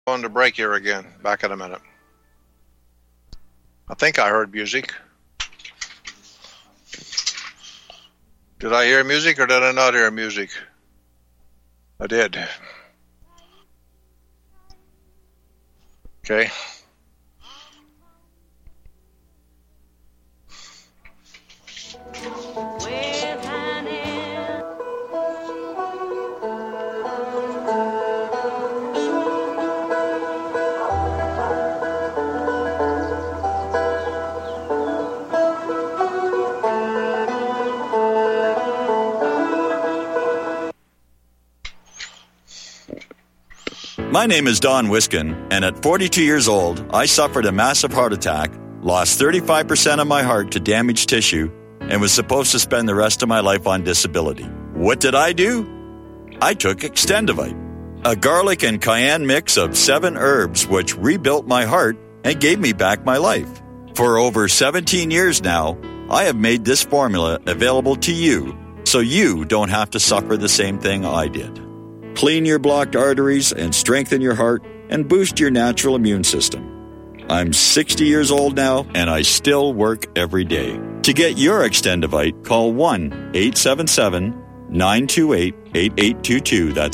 Going to break here again. Back in a minute. I think I heard music. Did I hear music or did I not hear music? I did. Okay. My name is Don Wiskin, and at 42 years old, I suffered a massive heart attack, lost 35% of my heart to damaged tissue, and was supposed to spend the rest of my life on disability. What did I do? I took Extendivite, a garlic and cayenne mix of 7 herbs which rebuilt my heart and gave me back my life. For over 17 years now, I have made this formula available to you so you don't have to suffer the same thing I did. Clean your blocked arteries and strengthen your heart and boost your natural immune system. I'm 60 years old now and I still work every day. To get your Extendivite, call 1-877-928-8822. That's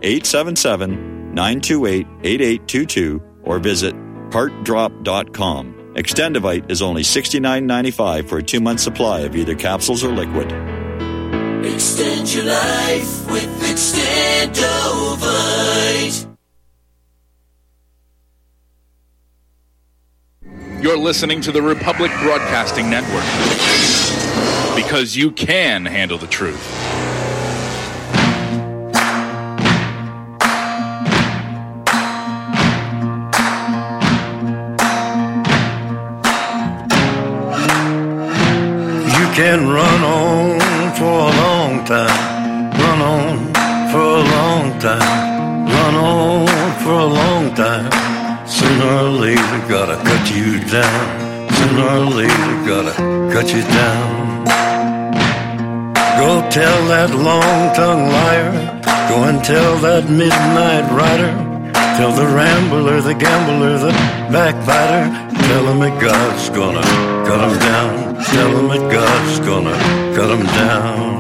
1-877-928-8822 or visit heartdrop.com. Extendivite is only $69.95 for a 2-month supply of either capsules or liquid. Extend your life with Extendovite. You're listening to the Republic Broadcasting Network because you can handle the truth. You can run on for a long time, run on for a long time, run on for a long time. Sooner or later, gotta cut you down. Sooner or later, gotta cut you down. Go tell that long-tongued liar. Go and tell that midnight rider. Tell the rambler, the gambler, the backbiter. Tell him that God's gonna cut him down. Tell him that God's gonna cut him down.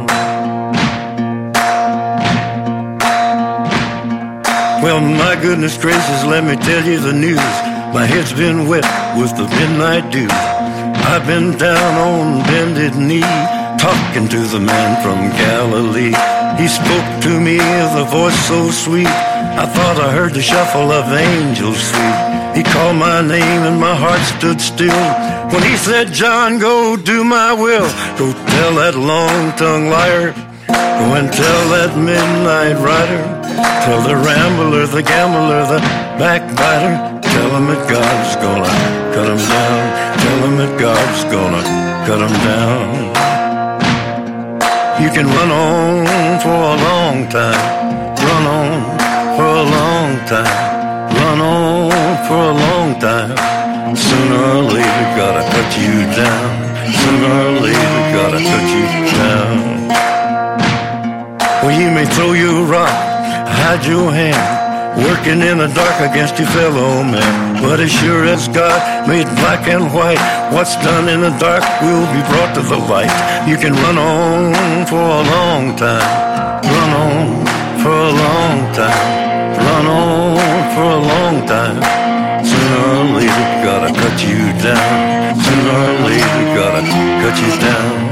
Well, my goodness gracious, let me tell you the news. My head's been wet with the midnight dew. I've been down on bended knee, talking to the man from Galilee. He spoke to me with a voice so sweet, I thought I heard the shuffle of angels sweet. He called my name and my heart stood still when he said, John, go do my will. Go tell that long-tongued liar. Go and tell that midnight rider. Tell the rambler, the gambler, the backbiter. Tell him that God's gonna cut him down. Tell him that God's gonna cut him down. You can run on for a long time. Run on for a long time. Run on for a long time. Sooner or later, gotta cut you down. Sooner or later, gotta cut you down. Well, you may throw your rock, hide your hand, working in the dark against your fellow man. But as sure as God made black and white, what's done in the dark will be brought to the light. You can run on for a long time. Run on for a long time. Run on for a long time. Sooner or later, gotta cut you down. Sooner or later, gotta cut you down.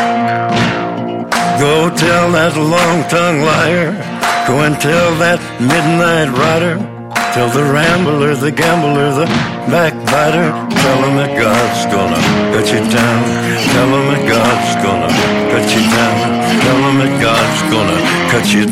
Go tell that long-tongued liar. Go and tell that midnight rider. Tell the rambler, the gambler, the backbiter. Tell him that God's gonna cut you down. Tell him that God's gonna cut you down. Tell him that God's gonna cut you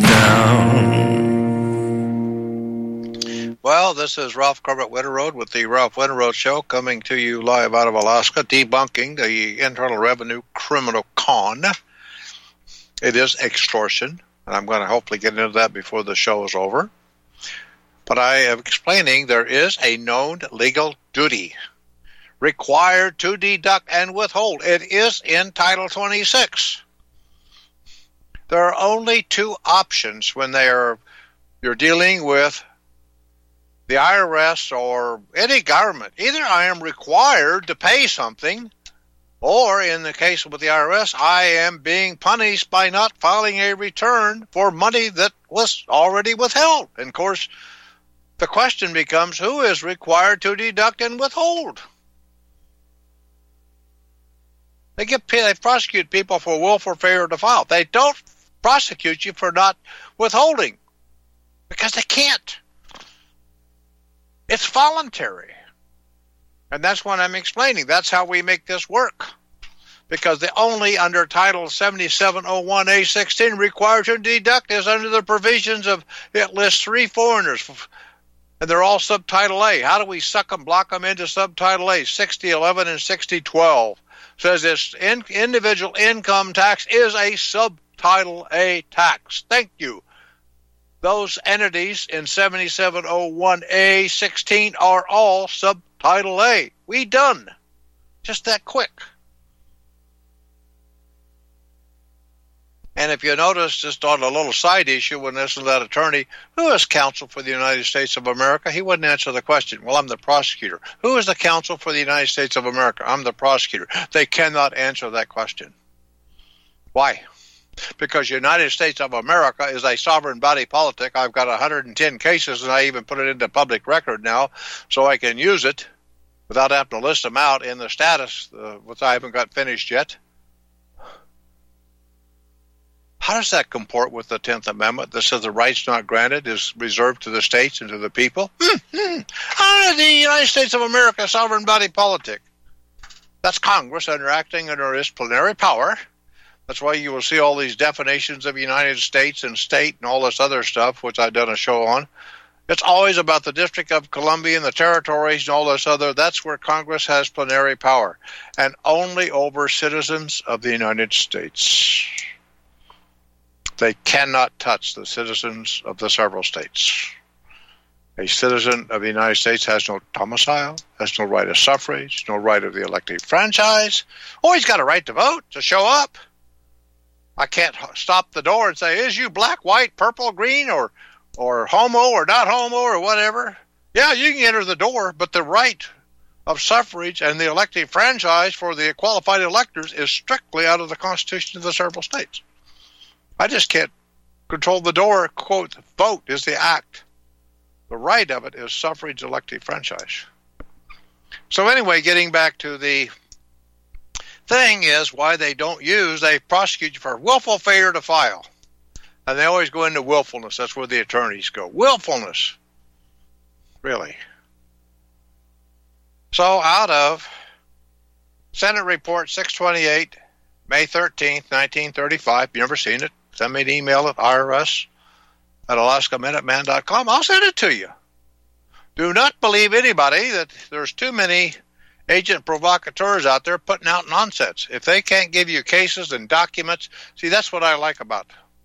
down. Well, this is Ralph Corbett Winterroad with the Ralph Winterroad Show, coming to you live out of Alaska, debunking the Internal Revenue criminal con. It is extortion, and I'm going to hopefully get into that before the show is over. But I am explaining there is a known legal duty required to deduct and withhold. It is in Title 26. There are only 2 options when you're dealing with the IRS or any government, either I am required to pay something, or in the case with the IRS, I am being punished by not filing a return for money that was already withheld. And of course, the question becomes, who is required to deduct and withhold? They prosecute people for willful failure to file. They don't prosecute you for not withholding because they can't. It's voluntary. And that's what I'm explaining. That's how we make this work. Because the only under Title 7701A16 required to deduct is under the provisions of, it lists 3 foreigners, and they're all Subtitle A. How do we suck them, block them into Subtitle A? 6011 and 6012 says this individual income tax is a Subtitle A tax. Thank you. Those entities in 7701A16 are all Subtitle A. We done. Just that quick. And if you notice, just on a little side issue, when this is that attorney, who is counsel for the United States of America? He wouldn't answer the question. Well, I'm the prosecutor. Who is the counsel for the United States of America? I'm the prosecutor. They cannot answer that question. Why? Because the United States of America is a sovereign body politic. I've got 110 cases, and I even put it into public record now, so I can use it without having to list them out in the status, which I haven't got finished yet. How does that comport with the 10th Amendment that says the rights not granted is reserved to the states and to the people? How is the United States of America a sovereign body politic? That's Congress acting under its plenary power. That's why you will see all these definitions of United States and state and all this other stuff, which I've done a show on. It's always about the District of Columbia and the territories and all this other. That's where Congress has plenary power, and only over citizens of the United States. They cannot touch the citizens of the several states. A citizen of the United States has no domicile, has no right of suffrage, no right of the elective franchise. Oh, he's got a right to vote, to show up. I can't stop the door and say, is you black, white, purple, green, or homo or not homo or whatever? Yeah, you can enter the door, but the right of suffrage and the elective franchise for the qualified electors is strictly out of the Constitution of the several states. I just can't control the door. Quote, vote is the act. The right of it is suffrage, elective franchise. So anyway, getting back to the thing is why they prosecute you for willful failure to file. And they always go into willfulness. That's where the attorneys go. Willfulness. Really. So out of Senate Report 628, May 13th, 1935, you ever seen it? Send me an email at irs@alaskaminuteman.com. I'll send it to you. Do not believe anybody that there's too many agent provocateurs out there putting out nonsense. If they can't give you cases and documents, see, that's what I like about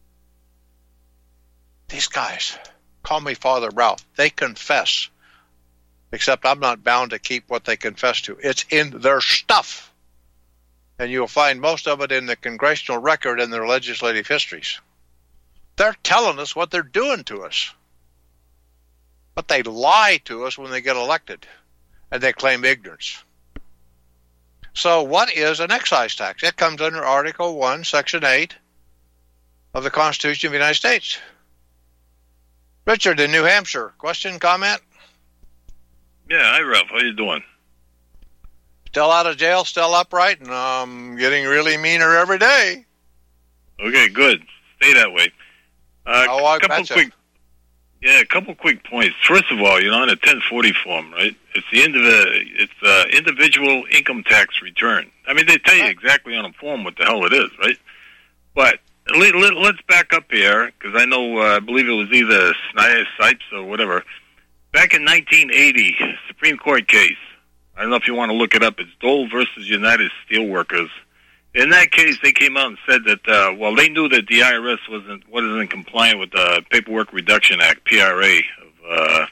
these guys. Call me Father Ralph. They confess. Except I'm not bound to keep what they confess to. It's in their stuff. And you'll find most of it in the congressional record and their legislative histories. They're telling us what they're doing to us. But they lie to us when they get elected. And they claim ignorance. So what is an excise tax? It comes under Article 1, Section 8 of the Constitution of the United States. Richard in New Hampshire. Question, comment? Yeah, hi, Ralph. How you doing? Still out of jail, still upright, and getting really meaner every day. Okay, good. Stay that way. I betcha. A couple quick points. First of all, on the 1040 form, right? It's the individual income tax return. I mean, they tell you exactly on the form what the hell it is, right? But let's back up here, because I know, I believe it was either Sipes or whatever. Back in 1980, Supreme Court case. I don't know if you want to look it up. It's Dole versus United Steelworkers. In that case, they came out and said that, they knew that the IRS wasn't compliant with the Paperwork Reduction Act, PRA, of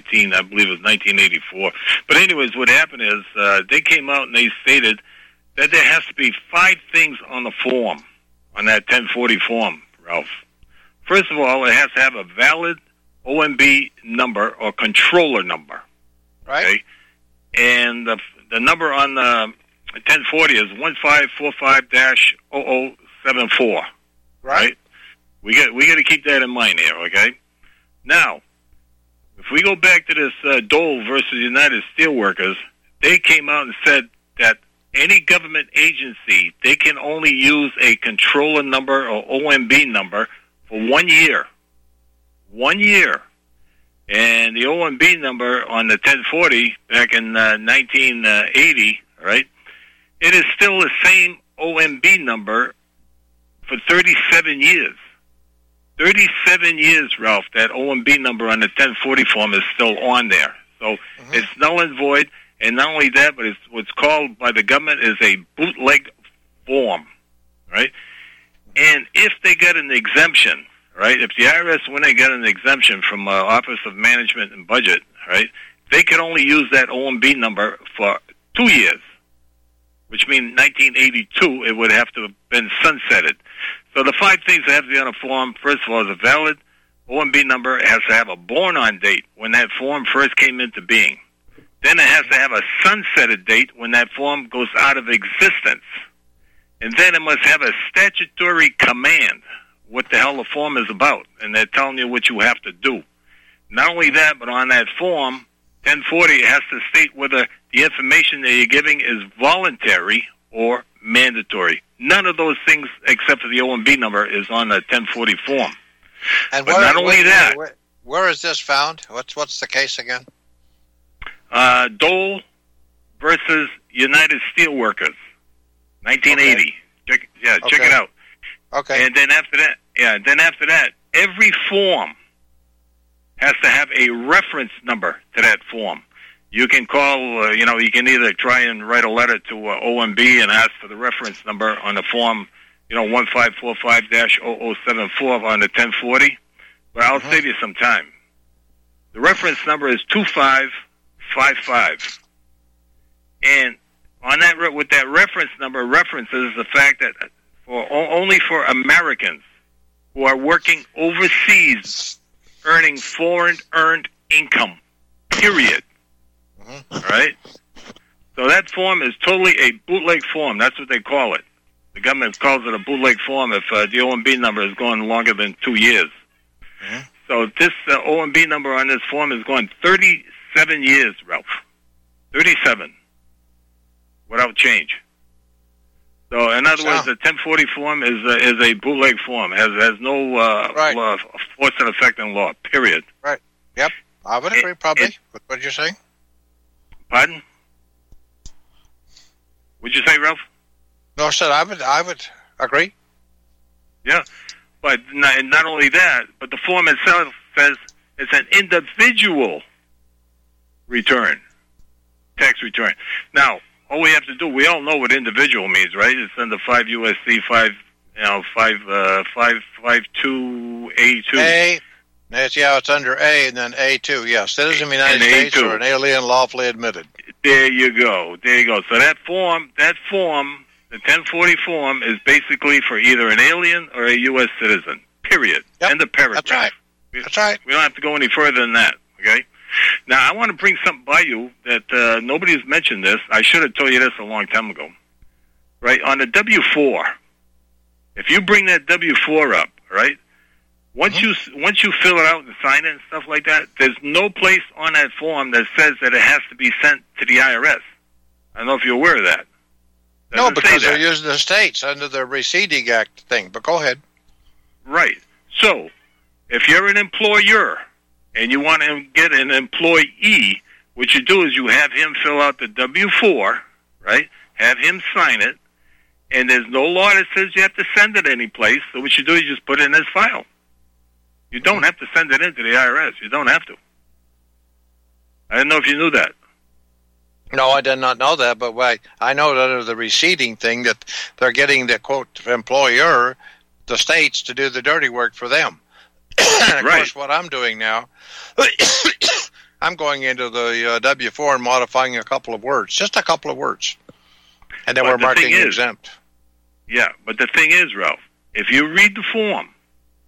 1984. But anyways, what happened is they came out and they stated that there has to be 5 things on the form, on that 1040 form, Ralph. First of all, it has to have a valid OMB number or controller number. Right. Okay? And the number on the 1040 is 1545-0074. Right? We got to keep that in mind here, okay? Now, if we go back to this Dole versus United Steelworkers, they came out and said that any government agency, they can only use a controller number or OMB number for 1 year. 1 year. And the OMB number on the 1040 back in 1980, right, it is still the same OMB number for 37 years. 37 years, Ralph, that OMB number on the 1040 form is still on there. So it's null and void. And not only that, but it's what's called by the government is a bootleg form, right? And if they get an exemption, right, if the IRS, when they get an exemption from Office of Management and Budget, right, they can only use that OMB number for 2 years, which means 1982, it would have to have been sunsetted. So the 5 things that have to be on a form, first of all, is a valid OMB number. It has to have a born-on date when that form first came into being. Then it has to have a sunsetted date when that form goes out of existence. And then it must have a statutory command, what the hell the form is about, and they're telling you what you have to do. Not only that, but on that form, 1040, it has to state whether the information that you're giving is voluntary or mandatory. None of those things, except for the OMB number, is on the 1040 form. And but not only that, where is this found? What's the case again? Dole versus United Steelworkers, 1980. Okay. Check it out. Okay. And then after that, every form has to have a reference number to that form. You can call, you can either try and write a letter to OMB and ask for the reference number on the form, 1545-0074 on the 1040. But I'll save you some time. The reference number is 2555. And on that, with that reference number, references the fact that only for Americans who are working overseas, earning foreign earned income, period. All right? So that form is totally a bootleg form. That's what they call it. The government calls it a bootleg form if the OMB number is going longer than 2 years. So this OMB number on this form is going 37 years, Ralph. 37. Without change. So, in other words, the 1040 form is a bootleg form. Has no force and effect in law, period. Right. Yep. I would agree, probably, with what you're saying. Pardon? What'd you say, Ralph? No, I said I would agree. Yeah. But not only that, but the form itself says it's an individual return, tax return. Now, all we have to do, we all know what individual means, right? It's under 5 USC 552A2. It's under A and then A2. Yes, citizen of the United States A2. or an alien lawfully admitted. There you go. So that form, the 1040 form, is basically for either an alien or a U.S. citizen. Period. Yep. End of paragraph. That's right. That's right. We don't have to go any further than that. Okay. Now, I want to bring something by you that nobody's mentioned this. I should have told you this a long time ago. Right? On the W-4, if you bring that W-4 up, right, once you fill it out and sign it and stuff like that, there's no place on that form that says that it has to be sent to the IRS. I don't know if you're aware of that. No, because they're using the states under the Receiving Act thing, but go ahead. Right. So, if you're an employer and you want to get an employee, what you do is you have him fill out the W-4, right? Have him sign it, and there's no law that says you have to send it any place. So what you do is you just put it in this file. You don't have to send it into the IRS. You don't have to. I didn't know if you knew that. No, I did not know that, but I know that under the receiving thing that they're getting the, quote, employer, the states, to do the dirty work for them. And of course, what I'm doing now, I'm going into the W-4 and modifying a couple of words, just a couple of words. And then we're marking exempt. Yeah, but the thing is, Ralph, if you read the form,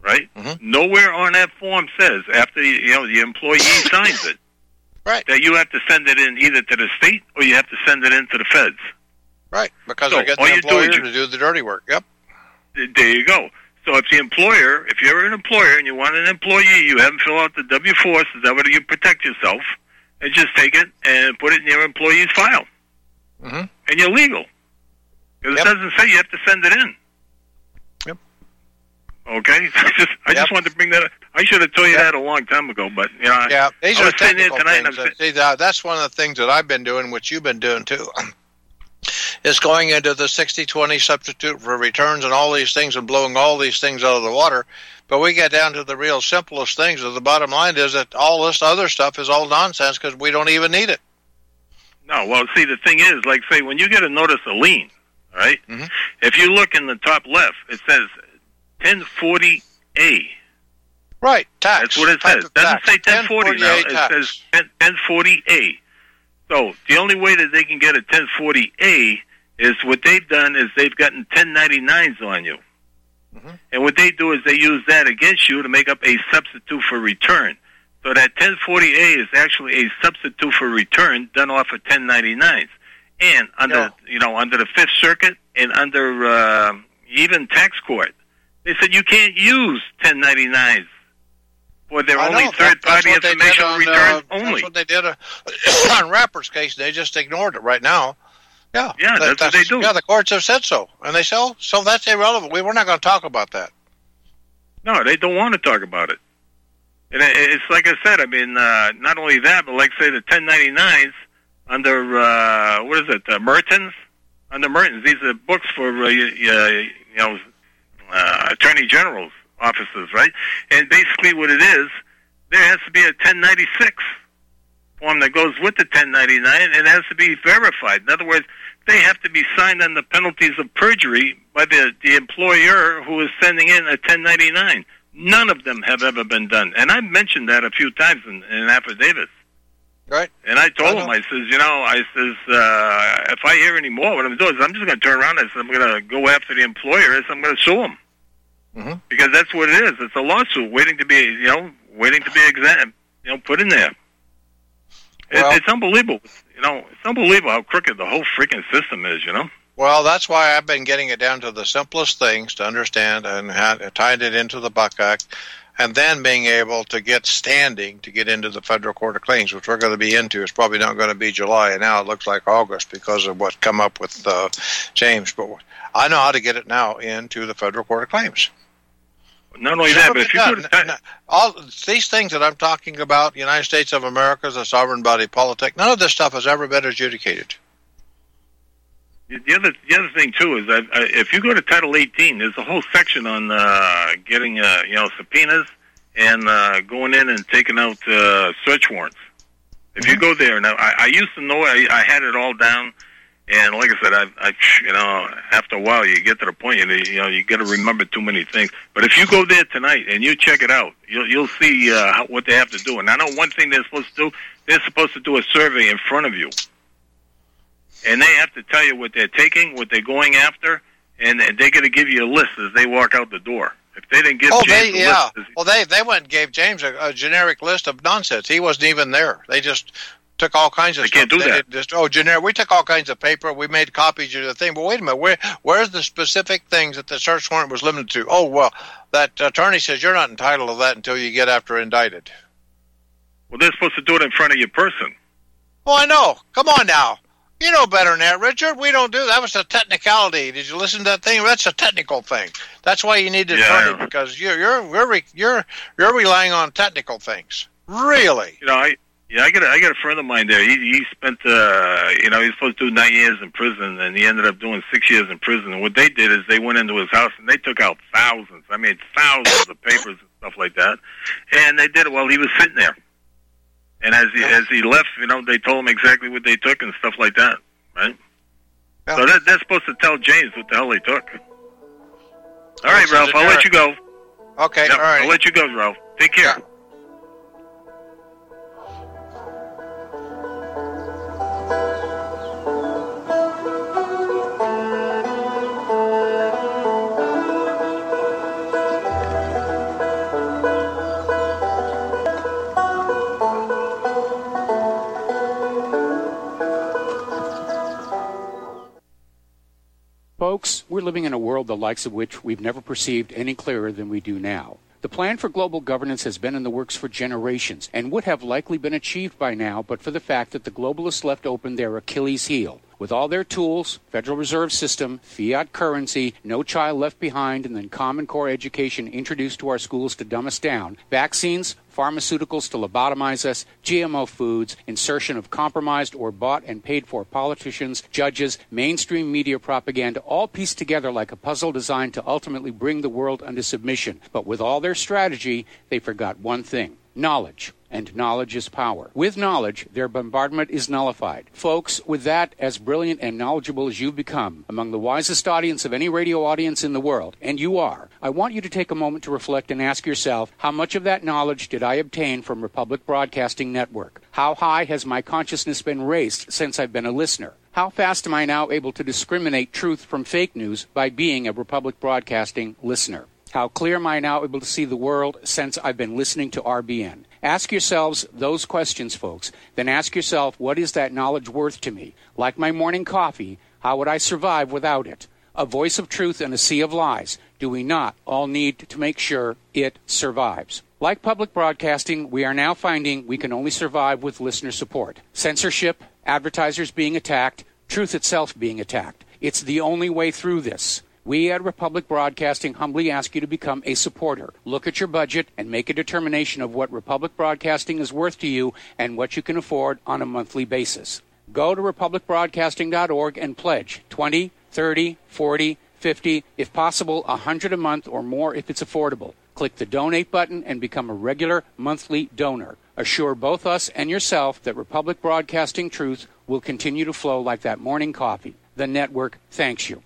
right? Mm-hmm. Nowhere on that form says after the employee signs it, right, that you have to send it in either to the state or you have to send it in to the feds. Right, because So, they're getting all the you do employer is you- to do the dirty work. Yep. There you go. So if you're an employer and you want an employee, you have them fill out the W-4, so that way you protect yourself, and just take it and put it in your employee's file. Mm-hmm. And you're legal. Because Yep. it doesn't say you have to send it in. Yep. Okay? I just wanted to bring that up. I should have told you that a long time ago, but, Yeah, these I are was sitting there technical tonight and things. See, that's one of the things that I've been doing, which you've been doing too, is going into the 60-20 substitute for returns and all these things and blowing all these things out of the water. But we get down to the real simplest things, and the bottom line is that all this other stuff is all nonsense because we don't even need it. No, well, see, the thing is, like, say, when you get a notice of lien, all right, Mhm. if you look in the top left, it says 1040A. Right, tax. That's what it type says. of Doesn't tax. say 1040 now. 1040A It tax. says 1040A. So the only way that they can get a 1040A is what they've done is they've gotten 1099s on you. Mhm. And what they do is they use that against you to make up a substitute for return. So that 1040A is actually a substitute for return done off of 1099s. And under under the Fifth Circuit and under even tax court, they said you can't use 1099s for their only third-party information returns only. That's what they did on Rapper's case. They just ignored it right now. Yeah, that's what they do. Yeah, the courts have said so, and they say, so that's irrelevant. We're not going to talk about that. No, they don't want to talk about it. And it's like I said, I mean, not only that, but like, say, the 1099s under, what is it, Mertens? Under Mertens, these are books for, Attorney General's offices, right? And basically what it is, there has to be a 1096 form that goes with the 1099, and it has to be verified. In other words, they have to be signed on the penalties of perjury by the employer who is sending in a 1099. None of them have ever been done. And I've mentioned that a few times in affidavits. Right. And I told him, I says, if I hear any more, what I'm doing is I'm just going to turn around and I'm going to go after the employer and I'm going to sue him. Mm-hmm. Because that's what it is. It's a lawsuit waiting to be, examined, put in there. Well, it's unbelievable. It's unbelievable how crooked the whole freaking system is, Well, that's why I've been getting it down to the simplest things to understand and tied it into the Buck Act, and then being able to get standing to get into the Federal Court of Claims, which we're going to be into. It's probably not going to be July, and now it looks like August because of what's come up with James. But I know how to get it now into the Federal Court of Claims. Not only that, but if you go to all these things that I'm talking about, United States of America as a sovereign body politic, none of this stuff has ever been adjudicated. The other thing too is that if you go to Title 18, there's a whole section on getting subpoenas and going in and taking out search warrants. If you go there, now I used to know I had it all down, and like I said, I after a while you get to the point you got to remember too many things. But if you go there tonight and you check it out, you'll see what they have to do. And I know one thing they're supposed to do. They're supposed to do a survey in front of you. And they have to tell you what they're taking, what they're going after, and they're going to give you a list as they walk out the door. If they didn't give James a list... Well, they went and gave James a generic list of nonsense. He wasn't even there. They just took all kinds of stuff. They can't do that. Generic. We took all kinds of paper. We made copies of the thing. But wait a minute. Where's the specific things that the search warrant was limited to? Oh, well, that attorney says you're not entitled to that until you get after indicted. Well, they're supposed to do it in front of your person. Oh, I know. Come on now. You know better than that, Richard. We don't do that. That was a technicality. Did you listen to that thing? That's a technical thing. That's why you need an attorney, because you're relying on technical things. Really? I got a friend of mine there. He spent he was supposed to do 9 years in prison, and he ended up doing 6 years in prison. And what they did is they went into his house and they took out thousands of papers and stuff like that. And they did it while he was sitting there. And as he left, they told him exactly what they took and stuff like that, right? Yeah. So they're supposed to tell James what the hell they took. All right, Ralph, I'll let you go. Okay, all right. I'll let you go, Ralph. Take care. Yeah. Folks, we're living in a world the likes of which we've never perceived any clearer than we do now. The plan for global governance has been in the works for generations and would have likely been achieved by now but for the fact that the globalists left open their Achilles heel. With all their tools, Federal Reserve System, fiat currency, no child left behind, and then Common Core education introduced to our schools to dumb us down, vaccines, pharmaceuticals to lobotomize us, GMO foods, insertion of compromised or bought and paid for politicians, judges, mainstream media propaganda, all pieced together like a puzzle designed to ultimately bring the world under submission. But with all their strategy, they forgot one thing: knowledge. And knowledge is power. With knowledge, their bombardment is nullified. Folks, with that, as brilliant and knowledgeable as you've become, among the wisest audience of any radio audience in the world, and you are, I want you to take a moment to reflect and ask yourself, how much of that knowledge did I obtain from Republic Broadcasting Network? How high has my consciousness been raised since I've been a listener? How fast am I now able to discriminate truth from fake news by being a Republic Broadcasting listener? How clear am I now able to see the world since I've been listening to RBN? Ask yourselves those questions, folks. Then ask yourself, what is that knowledge worth to me? Like my morning coffee, how would I survive without it? A voice of truth in a sea of lies. Do we not all need to make sure it survives? Like public broadcasting, we are now finding we can only survive with listener support. Censorship, advertisers being attacked, truth itself being attacked. It's the only way through this. We at Republic Broadcasting humbly ask you to become a supporter. Look at your budget and make a determination of what Republic Broadcasting is worth to you and what you can afford on a monthly basis. Go to republicbroadcasting.org and pledge $20, $30, $40, $50, if possible, $100 a month or more if it's affordable. Click the donate button and become a regular monthly donor. Assure both us and yourself that Republic Broadcasting truth will continue to flow like that morning coffee. The network thanks you.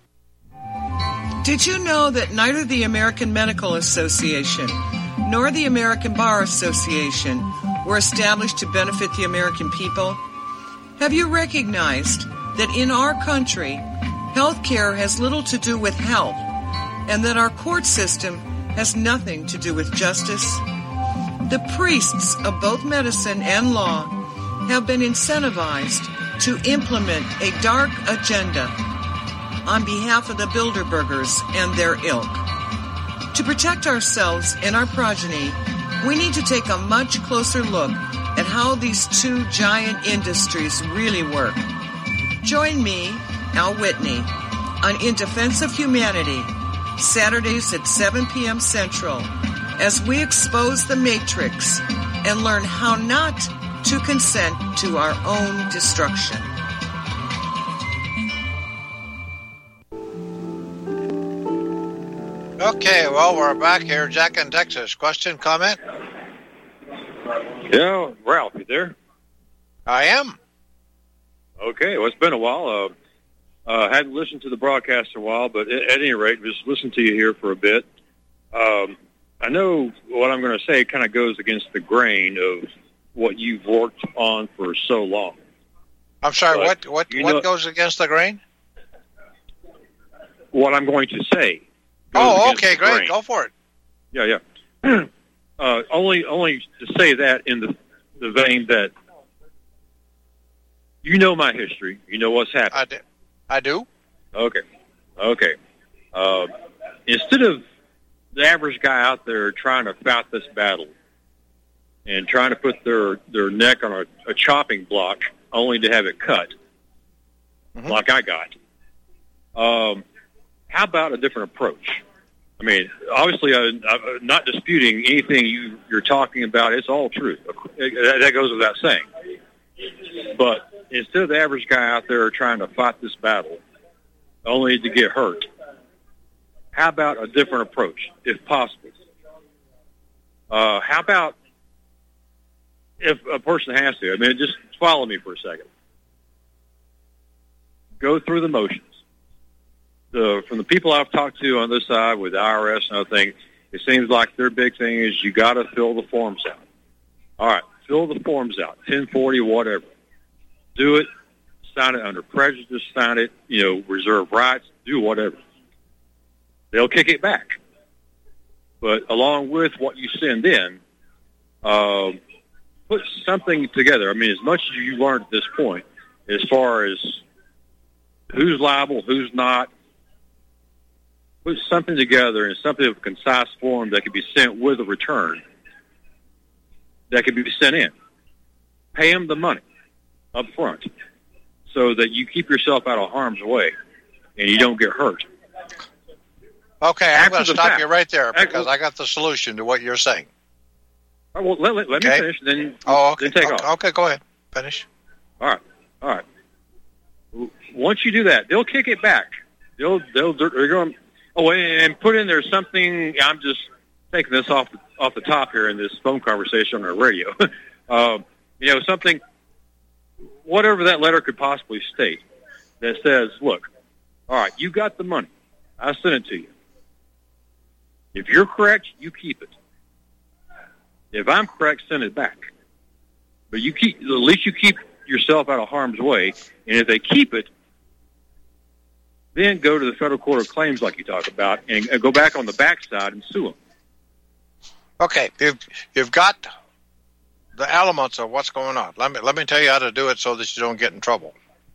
Did you know that neither the American Medical Association nor the American Bar Association were established to benefit the American people? Have you recognized that in our country, health care has little to do with health, and that our court system has nothing to do with justice? The priests of both medicine and law have been incentivized to implement a dark agenda on behalf of the Bilderbergers and their ilk. To protect ourselves and our progeny, we need to take a much closer look at how these two giant industries really work. Join me, Al Whitney, on In Defense of Humanity, Saturdays at 7 p.m. Central, as we expose the Matrix and learn how not to consent to our own destruction. Okay, well, we're back here. Jack in Texas. Question, comment? Yeah, Ralph, you there? I am. Okay, well, it's been a while. Hadn't listened to the broadcast in a while, but at any rate, just listen to you here for a bit. I know what I'm going to say kind of goes against the grain of what you've worked on for so long. I'm sorry, what goes against the grain? What I'm going to say. Oh, okay, great. Grain. Go for it. Yeah. Only to say that in the vein that you know my history. You know what's happened. I do. Okay. Instead of the average guy out there trying to fight this battle and trying to put their neck on a chopping block only to have it cut, like I got, how about a different approach? I mean, obviously, I'm not disputing anything you're talking about. It's all true. That goes without saying. But instead of the average guy out there trying to fight this battle only to get hurt, how about a different approach, if possible? How about if a person has to? I mean, just follow me for a second. Go through the motions. From the people I've talked to on this side with the IRS and other things, it seems like their big thing is you got to fill the forms out. All right, fill the forms out, 1040, whatever. Do it, sign it under prejudice, sign it, reserve rights, do whatever. They'll kick it back. But along with what you send in, put something together. I mean, as much as you learned at this point, as far as who's liable, who's not, put something together in something of a concise form that could be sent with a return that could be sent in. Pay them the money up front so that you keep yourself out of harm's way and you don't get hurt. Okay, I'm going to stop you right there because I got the solution to what you're saying. Well, let me finish, then, okay. Then take off. Okay, go ahead. Finish. All right. Once you do that, they'll kick it back. They're going, and put in there something. I'm just taking this off the top here in this phone conversation on the radio. Something, whatever that letter could possibly state, that says, look, all right, you got the money. I sent it to you. If you're correct, you keep it. If I'm correct, send it back. But at least you keep yourself out of harm's way. And if they keep it, then go to the Federal Court of Claims, like you talk about, and go back on the backside and sue them. Okay, you've got the elements of what's going on. Let me tell you how to do it so that you don't get in trouble.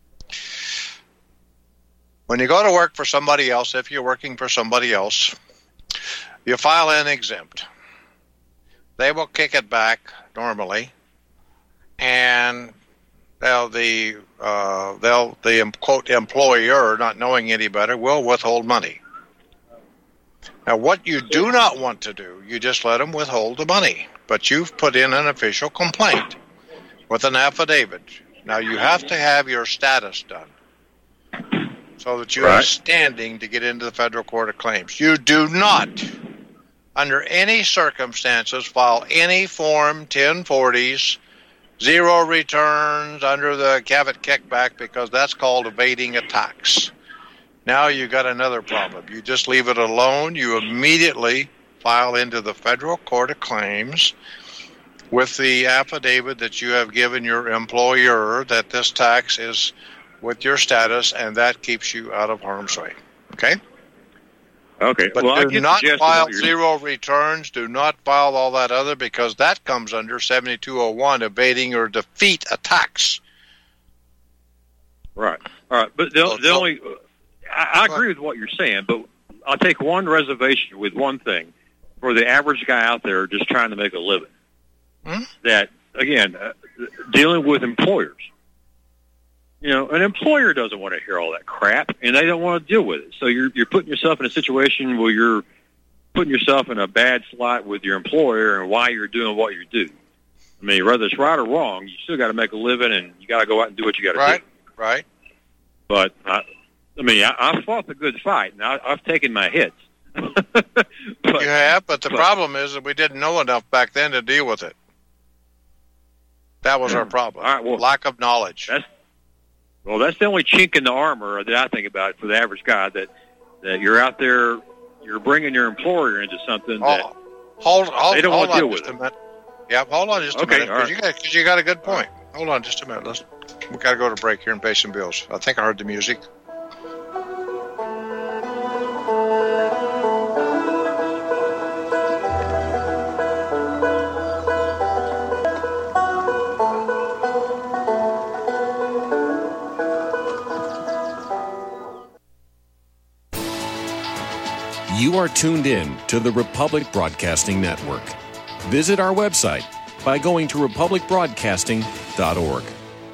When you go to work for somebody else, if you're working for somebody else, you file an exempt. They will kick it back normally, and the quote employer, not knowing any better, will withhold money. Now, what you do not want to do, you just let them withhold the money, but you've put in an official complaint with an affidavit. Now, you have to have your status done so that you have standing to get into the Federal Court of Claims. You do not, under any circumstances, file any Form 1040s, zero returns under the Cavett kickback, because that's called evading a tax. Now you got another problem. You just leave it alone. You immediately file into the Federal Court of Claims with the affidavit that you have given your employer that this tax is with your status, and that keeps you out of harm's way. Okay? Okay. But do not file zero returns. Do not file all that other, because that comes under 7201, evading or defeat a tax. Right. All right. But I agree with what you're saying, but I'll take one reservation with one thing for the average guy out there just trying to make a living. That, again, dealing with employers. An employer doesn't want to hear all that crap, and they don't want to deal with it. So you're putting yourself in a situation where you're putting yourself in a bad slot with your employer and why you're doing what you do. I mean, whether it's right or wrong, you still got to make a living, and you got to go out and do what you got to do. Right. But I fought the good fight, and I've taken my hits. You have, but the problem is that we didn't know enough back then to deal with it. That was our problem. All right, well, lack of knowledge. That's the only chink in the armor that I think about for the average guy, that you're out there, you're bringing your employer into something that they don't want to deal with. Yeah, hold on just a minute, because right. you got a good point. Hold on just a minute. We got to go to break here and pay some bills. I think I heard the music. You are tuned in to the Republic Broadcasting Network. Visit our website by going to republicbroadcasting.org.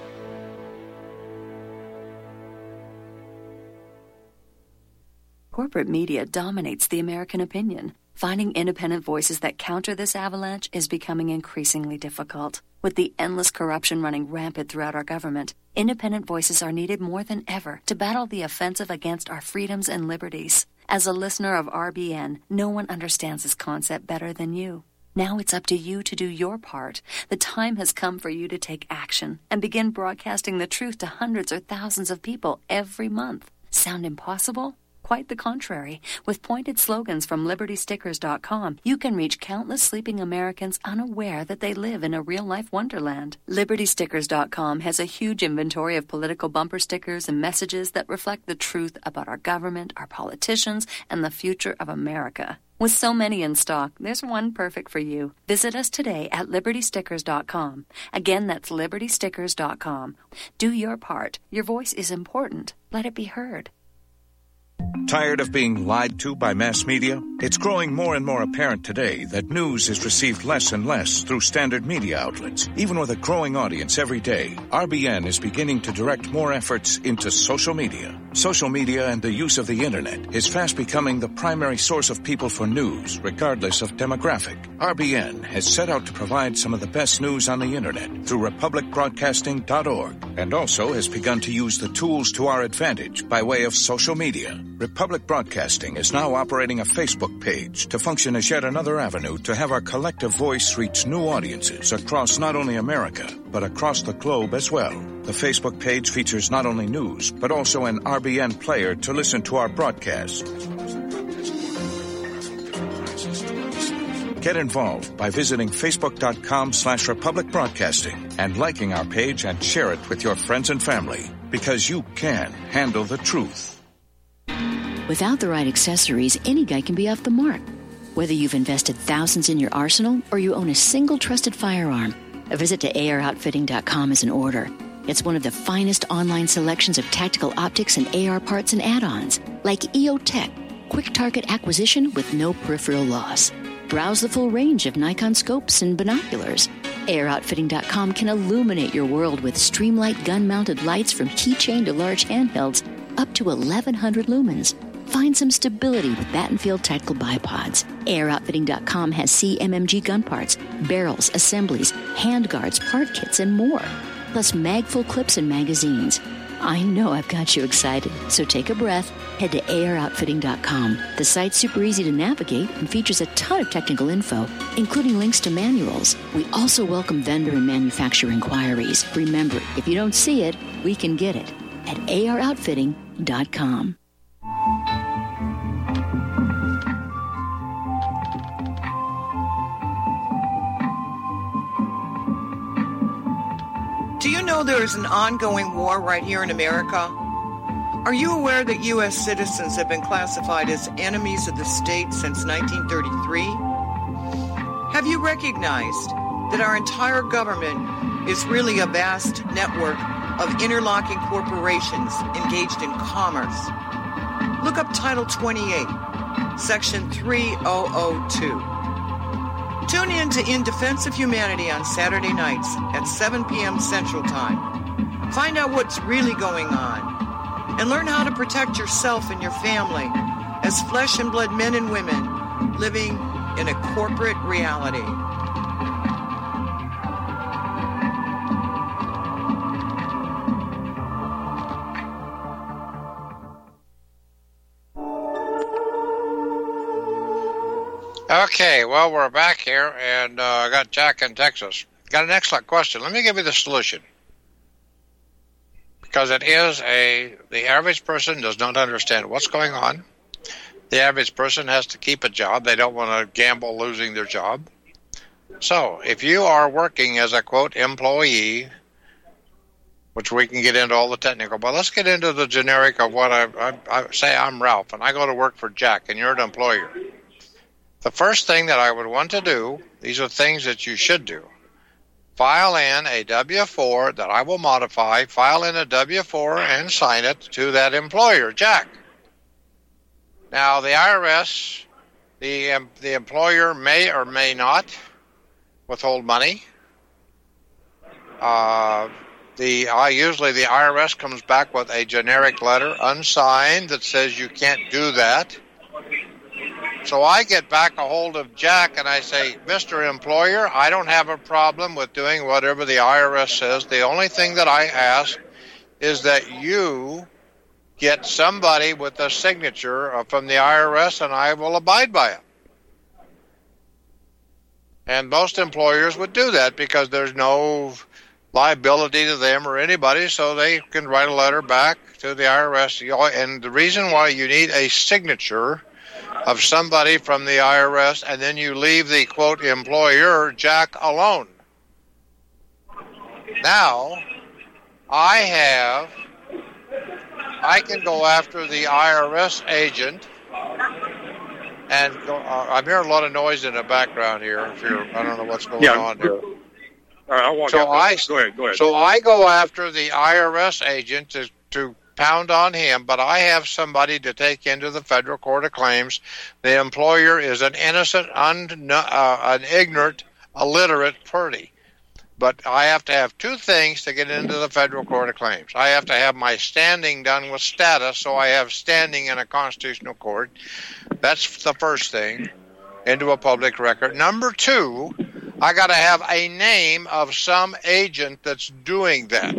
Corporate media dominates the American opinion. Finding independent voices that counter this avalanche is becoming increasingly difficult. With the endless corruption running rampant throughout our government, independent voices are needed more than ever to battle the offensive against our freedoms and liberties. As a listener of RBN, no one understands this concept better than you. Now it's up to you to do your part. The time has come for you to take action and begin broadcasting the truth to hundreds or thousands of people every month. Sound impossible? Quite the contrary. With pointed slogans from LibertyStickers.com, you can reach countless sleeping Americans unaware that they live in a real-life wonderland. LibertyStickers.com has a huge inventory of political bumper stickers and messages that reflect the truth about our government, our politicians, and the future of America. With so many in stock, there's one perfect for you. Visit us today at LibertyStickers.com. Again, that's LibertyStickers.com. Do your part. Your voice is important. Let it be heard. Tired of being lied to by mass media? It's growing more and more apparent today that news is received less and less through standard media outlets. Even with a growing audience every day, RBN is beginning to direct more efforts into social media. Social media and the use of the internet is fast becoming the primary source of people for news, regardless of demographic. RBN has set out to provide some of the best news on the internet through republicbroadcasting.org, and also has begun to use the tools to our advantage by way of social media. Republic Broadcasting is now operating a Facebook page to function as yet another avenue to have our collective voice reach new audiences across not only America, but across the globe as well. The Facebook page features not only news, but also an RBN player to listen to our broadcasts. Get involved by visiting facebook.com/Republic Broadcasting and liking our page and share it with your friends and family, because you can handle the truth. Without the right accessories, any guy can be off the mark. Whether you've invested thousands in your arsenal or you own a single trusted firearm, a visit to AROutfitting.com is in order. It's one of the finest online selections of tactical optics and AR parts and add-ons, like EOTech, quick target acquisition with no peripheral loss. Browse the full range of Nikon scopes and binoculars. AROutfitting.com can illuminate your world with Streamlight gun-mounted lights from keychain to large handhelds up to 1,100 lumens. Find some stability with Battenfield Tactical Bipods. AROutfitting.com has CMMG gun parts, barrels, assemblies, handguards, part kits, and more. Plus mag-full clips and magazines. I know I've got you excited, so take a breath. Head to AROutfitting.com. The site's super easy to navigate and features a ton of technical info, including links to manuals. We also welcome vendor and manufacturer inquiries. Remember, if you don't see it, we can get it at AROutfitting.com. Do you know there is an ongoing war right here in America? Are you aware that U.S. citizens have been classified as enemies of the state since 1933? Have you recognized that our entire government is really a vast network of interlocking corporations engaged in commerce? Look up Title 28, Section 3002. Tune in to In Defense of Humanity on Saturday nights at 7 p.m. Central Time. Find out what's really going on and learn how to protect yourself and your family as flesh and blood men and women living in a corporate reality. Okay, well, we're back here, and I got Jack in Texas. Got an excellent question. Let me give you the solution. Because it is the average person does not understand what's going on. The average person has to keep a job. They don't want to gamble losing their job. So, if you are working as a, quote, employee, which we can get into all the technical, but let's get into the generic of what I say I'm Ralph, and I go to work for Jack, and you're an employer. The first thing that I would want to do, these are things that you should do. File in a W-4 that I will modify, file in a W-4 and sign it to that employer, Jack. Now, the IRS, the employer may or may not withhold money. Usually the IRS comes back with a generic letter, unsigned, that says you can't do that. So I get back a hold of Jack and I say, Mr. Employer, I don't have a problem with doing whatever the IRS says. The only thing that I ask is that you get somebody with a signature from the IRS, and I will abide by it. And most employers would do that because there's no liability to them or anybody, so they can write a letter back to the IRS. And the reason why you need a signature of somebody from the IRS, and then you leave the, quote, employer, Jack, alone. Now, I can go after the IRS agent, and I'm hearing a lot of noise in the background here. I don't know what's going on here. All right, I'll walk out. Go ahead. So I go after the IRS agent to pound on him, but I have somebody to take into the Federal Court of Claims. The employer is an innocent, an ignorant, illiterate party. But I have to have two things to get into the Federal Court of Claims. I have to have my standing done with status, so I have standing in a constitutional court. That's the first thing, into a public record. Number two, I got to have a name of some agent that's doing that.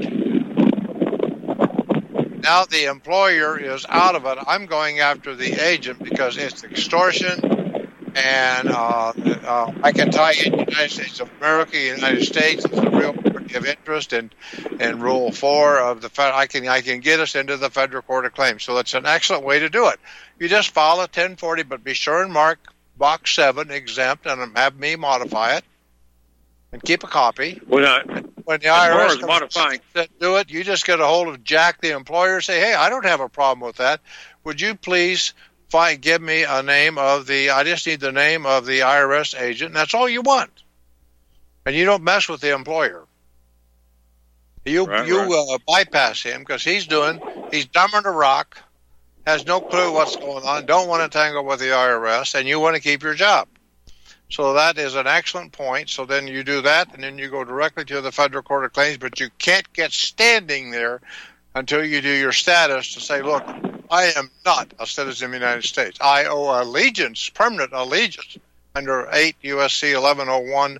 Now the employer is out of it. I'm going after the agent because it's extortion. And I can tell you, in the United States of America, United States is a real party of interest, and Rule 4 of the I can get us into the Federal Court of Claims. So it's an excellent way to do it. You just file a 1040, but be sure and mark Box 7 exempt, and have me modify it, and keep a copy. When the IRS modifying do it, you just get a hold of Jack, the employer, say, hey, I don't have a problem with that. Would you please give me a name of I just need the name of the IRS agent, and that's all you want. And you don't mess with the employer. You bypass him because he's dumb as a rock, has no clue what's going on, don't want to tangle with the IRS, and you want to keep your job. So that is an excellent point. So then you do that, and then you go directly to the Federal Court of Claims, but you can't get standing there until you do your status to say, look, I am not a citizen of the United States. I owe allegiance, permanent allegiance, under 8 U.S.C. 1101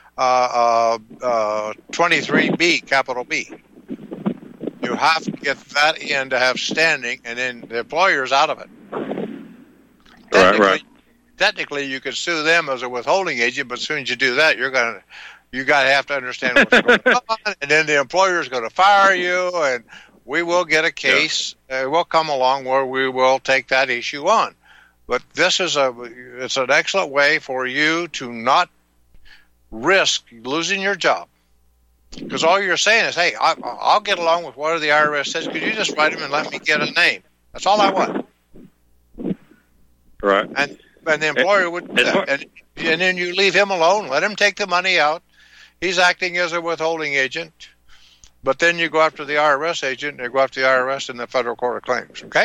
23B, capital B. You have to get that in to have standing, and then the employer's out of it. Right. Technically, you could sue them as a withholding agent, but as soon as you do that, you got to have to understand what's going on, and then the employer's going to fire you, and we will get a case. We'll come along where we will take that issue on. But this is it's an excellent way for you to not risk losing your job. Because all you're saying is, hey, I'll get along with whatever the IRS says. Could you just write them and let me get a name? That's all I want. Right. And the employer would do that. And then you leave him alone. Let him take the money out. He's acting as a withholding agent. But then you go after the IRS agent, and you go after the IRS in the Federal Court of Claims, okay?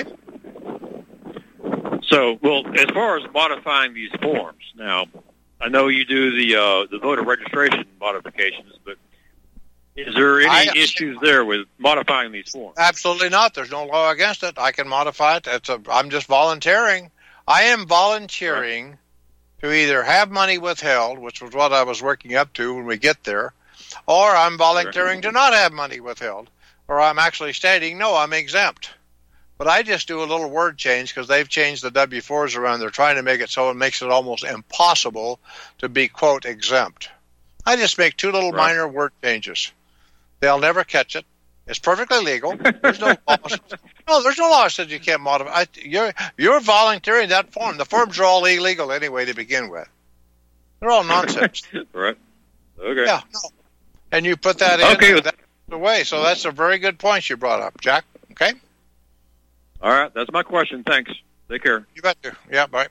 So, as far as modifying these forms, now, I know you do the voter registration modifications, but is there any issues there with modifying these forms? Absolutely not. There's no law against it. I can modify it. I'm just volunteering. I am volunteering to either have money withheld, which was what I was working up to when we get there, or I'm volunteering to not have money withheld, or I'm actually stating, no, I'm exempt. But I just do a little word change because they've changed the W-4s around. They're trying to make it so it makes it almost impossible to be, quote, exempt. I just make two little minor word changes. They'll never catch it. It's perfectly legal. There's no law. No, there's no law that says you can't modify. You're volunteering that form. The forms are all illegal anyway to begin with. They're all nonsense. Right. Okay. Yeah. No. And you put that in. Okay. That's the way. So that's a very good point you brought up, Jack. Okay. All right. That's my question. Thanks. Take care. You bet. Yeah. Bye.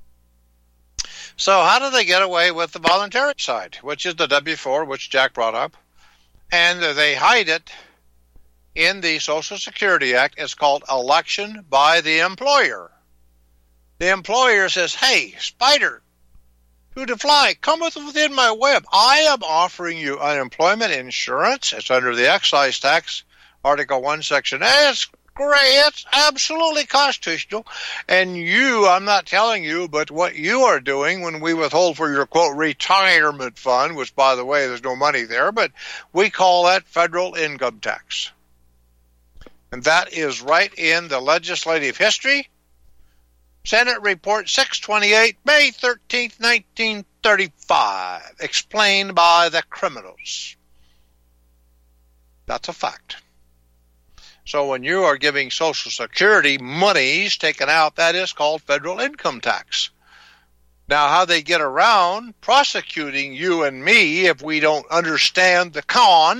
So how do they get away with the voluntary side, which is the W-4, which Jack brought up, and they hide it in the Social Security Act? It's called election by the employer. The employer says, hey, Spider, who to fly, come within my web. I am offering you unemployment insurance. It's under the excise tax, Article 1, Section A. It's great. It's absolutely constitutional. And I'm not telling you, but what you are doing when we withhold for your, quote, retirement fund, which, by the way, there's no money there, but we call that federal income tax. And that is right in the legislative history. Senate Report 628, May 13th, 1935, explained by the criminals. That's a fact. So when you are giving Social Security monies taken out, that is called federal income tax. Now, how they get around prosecuting you and me if we don't understand the con,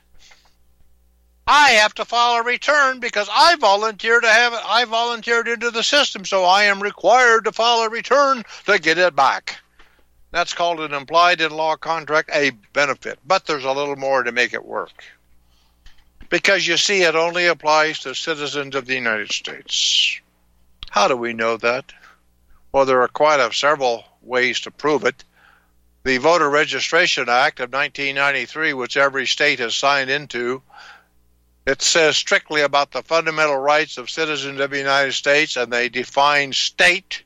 I have to file a return because I volunteered to have it. I volunteered into the system, so I am required to file a return to get it back. That's called an implied in law contract, a benefit. But there's a little more to make it work. Because you see, it only applies to citizens of the United States. How do we know that? Well, there are several ways to prove it. The Voter Registration Act of 1993, which every state has signed into, it says strictly about the fundamental rights of citizens of the United States, and they define state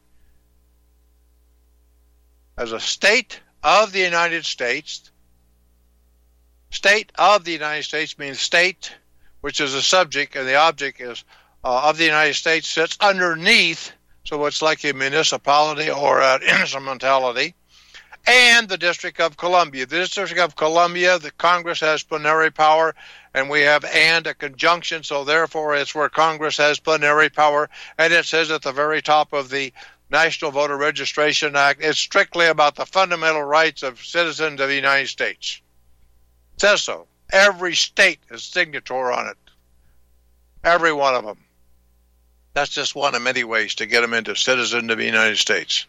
as a state of the United States. State of the United States means state, which is a subject, and the object is of the United States sits underneath, so it's like a municipality or an instrumentality, and the District of Columbia. The District of Columbia, the Congress has plenary power, and we have and a conjunction, so therefore it's where Congress has plenary power, and it says at the very top of the National Voter Registration Act, it's strictly about the fundamental rights of citizens of the United States. It says so. Every state is signatory on it. Every one of them. That's just one of many ways to get them into citizens of the United States.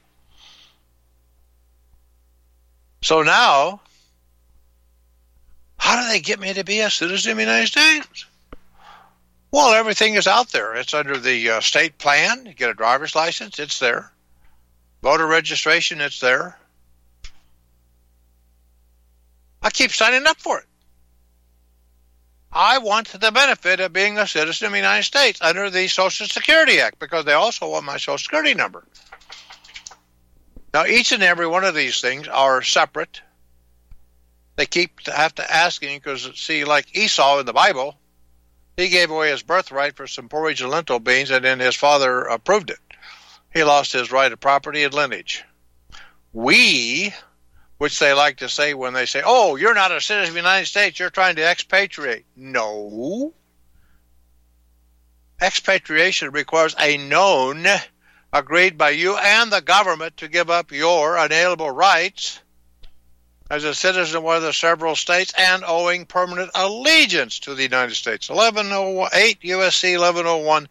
So now, how do they get me to be a citizen of the United States? Well, everything is out there. It's under the state plan. You get a driver's license, it's there. Voter registration, it's there. I keep signing up for it. I want the benefit of being a citizen of the United States under the Social Security Act, because they also want my Social Security number. Now, each and every one of these things are separate. They have to asking, because, see, like Esau in the Bible, he gave away his birthright for some porridge and lentil beans, and then his father approved it. He lost his right of property and lineage. We, which they like to say when they say, oh, you're not a citizen of the United States, you're trying to expatriate. No. Expatriation requires a known, agreed by you and the government to give up your unalienable rights as a citizen of one of the several states and owing permanent allegiance to the United States. 1108 U.S.C. 1101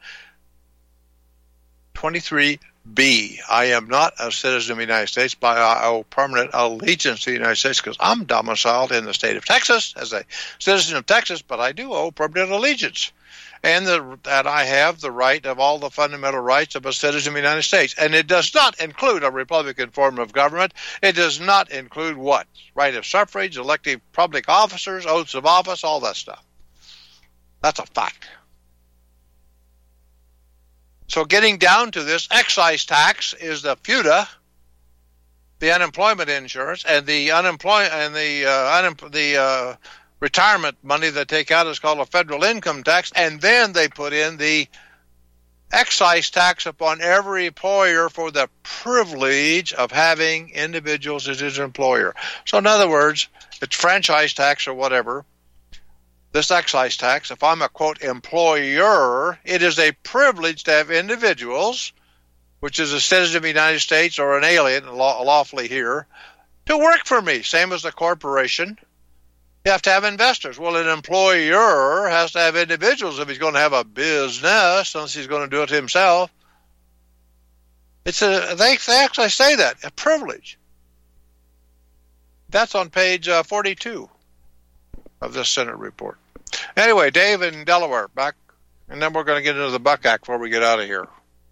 23B. I am not a citizen of the United States, but I owe permanent allegiance to the United States because I'm domiciled in the state of Texas as a citizen of Texas, but I do owe permanent allegiance. And that I have the right of all the fundamental rights of a citizen of the United States. And it does not include a Republican form of government. It does not include what? Right of suffrage, elective public officers, oaths of office, all that stuff. That's a fact. So getting down to this, excise tax is the FUTA, the unemployment insurance, and the retirement money they take out is called a federal income tax, and then they put in the excise tax upon every employer for the privilege of having individuals as his employer. So in other words, it's franchise tax or whatever. This excise tax, if I'm a, quote, employer, it is a privilege to have individuals, which is a citizen of the United States or an alien lawfully here, to work for me, same as the corporation. You have to have investors. Well, an employer has to have individuals if he's going to have a business, unless he's going to do it himself. They actually say that, a privilege. That's on page 42 of this Senate report. Anyway, Dave in Delaware, back, and then we're going to get into the Buck Act before we get out of here.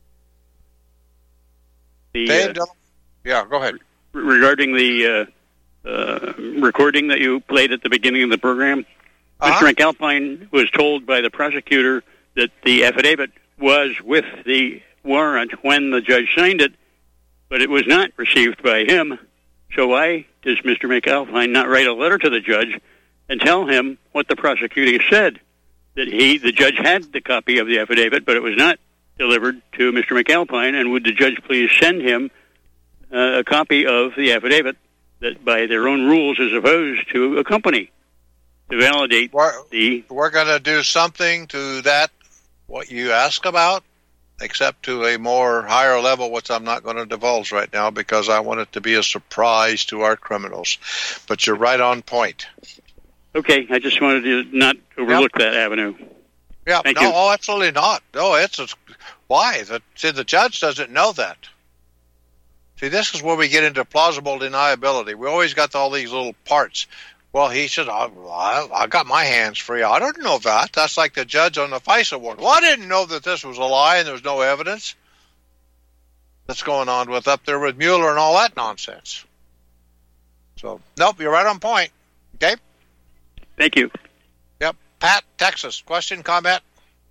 Dave, yeah, go ahead. Regarding the recording that you played at the beginning of the program, Mr. McAlpine was told by the prosecutor that the affidavit was with the warrant when the judge signed it, but it was not received by him. So why does Mr. McAlpine not write a letter to the judge and tell him what the prosecutor said, that the judge had the copy of the affidavit, but it was not delivered to Mr. McAlpine, and would the judge please send him a copy of the affidavit that by their own rules is opposed to a company to validate We're going to do something to that, what you ask about, except to a more higher level, which I'm not going to divulge right now because I want it to be a surprise to our criminals. But you're right on point. Okay, I just wanted to not overlook that avenue. Yeah, Thank you. Oh, absolutely not. No, why? The judge doesn't know that. See, this is where we get into plausible deniability. We always got all these little parts. Well, he said, I got my hands free. I don't know that. That's like the judge on the FISA award. Well, I didn't know that this was a lie and there was no evidence that's going on with up there with Mueller and all that nonsense. So, nope, you're right on point. Okay? Thank you. Yep. Pat, Texas. Question, comment?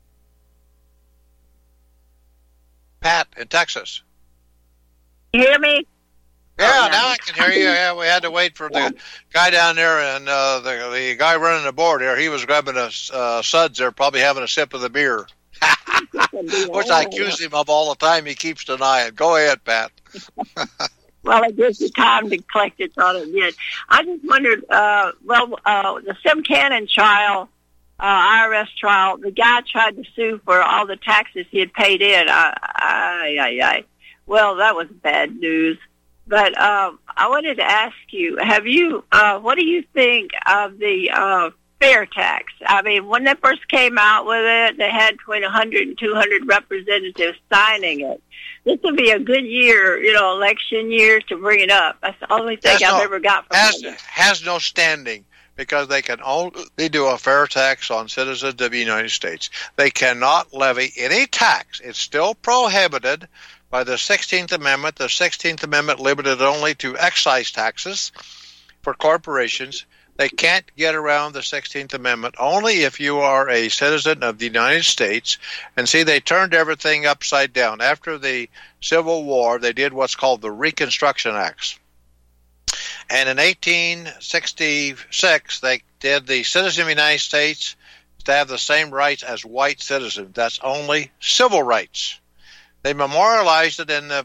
Pat in Texas. You hear me? Yeah, now I can hear you. Yeah, we had to wait for the guy down there, and the guy running the board here, he was grabbing a suds there, probably having a sip of the beer. Which I accuse him of all the time. He keeps denying. Go ahead, Pat. Well, it gives you time to collect it on it yet. I just wondered, the Sim Cannon trial, IRS trial, the guy tried to sue for all the taxes he had paid in. Well, that was bad news. But I wanted to ask you, what do you think of the fair tax? I mean, when they first came out with it, they had between 100 and 200 representatives signing it. This would be a good year, election year, to bring it up. That's the only thing I've ever got from it. Has no standing, because they can only do a fair tax on citizens of the United States. They cannot levy any tax. It's still prohibited by the 16th Amendment. The 16th Amendment limited only to excise taxes for corporations. They can't get around the 16th Amendment only if you are a citizen of the United States. And see, they turned everything upside down. After the Civil War, they did what's called the Reconstruction Acts. And in 1866, they did the citizen of the United States to have the same rights as white citizens. That's only civil rights. They memorialized it in the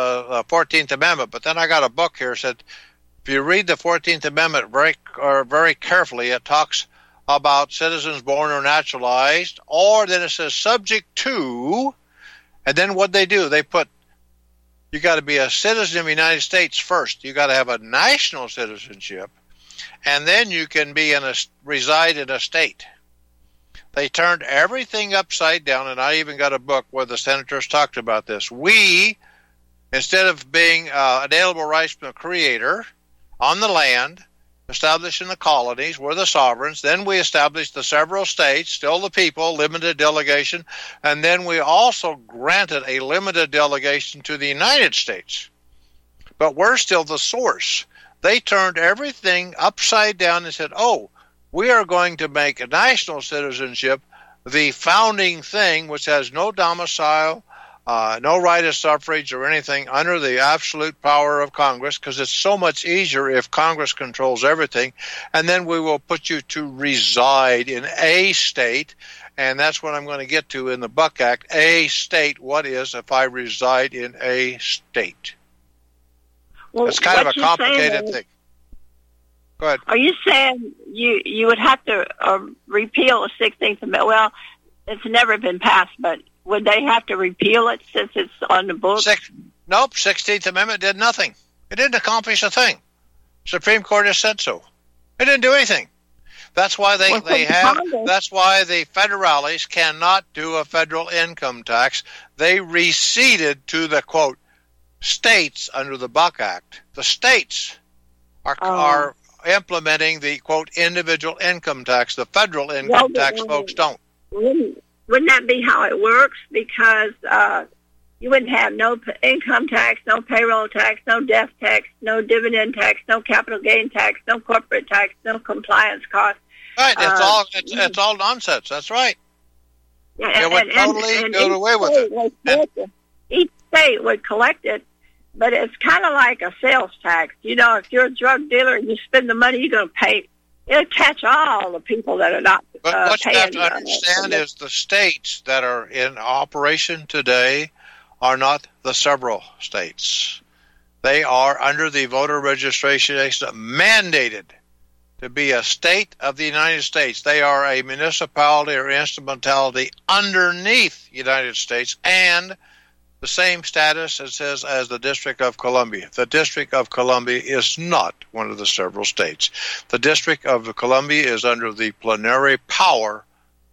14th Amendment, but then I got a book here that said, if you read the 14th Amendment very carefully, it talks about citizens born or naturalized, or then it says subject to, and then what they do, they put, you got to be a citizen of the United States first. You got to have a national citizenship, and then you can reside in a state. They turned everything upside down, and I even got a book where the senators talked about this. We, instead of being inalienable rights from the Creator on the land, establishing the colonies, we're the sovereigns. Then we established the several states, still the people, limited delegation, and then we also granted a limited delegation to the United States. But we're still the source. They turned everything upside down and said, we are going to make a national citizenship the founding thing, which has no domicile, no right of suffrage or anything, under the absolute power of Congress, because it's so much easier if Congress controls everything. And then we will put you to reside in a state, and that's what I'm going to get to in the Buck Act. A state, what is if I reside in a state? Well, it's kind of a complicated thing. Go ahead. Are you saying you would have to repeal the 16th Amendment? Well, it's never been passed, but would they have to repeal it since it's on the books? Nope, 16th Amendment did nothing. It didn't accomplish a thing. Supreme Court has said so. It didn't do anything. That's why that's why the federales cannot do a federal income tax. They receded to the, quote, states under the Buck Act. The states are implementing the, quote, individual income tax. The federal income tax folks don't. Wouldn't that be how it works? Because you wouldn't have no income tax, no payroll tax, no death tax, no dividend tax, no capital gain tax, no corporate tax, no compliance costs. Right, it's all nonsense. That's right. Yeah, it would totally go away with it. Each state would collect it, but it's kind of like a sales tax. If you're a drug dealer and you spend the money, you're going to pay. It'll catch all the people that are not paying. But what you have to understand is the states that are in operation today are not the several states. They are under the voter registration act mandated to be a state of the United States. They are a municipality or instrumentality underneath the United States and the same status as the District of Columbia. The District of Columbia is not one of the several states. The District of Columbia is under the plenary power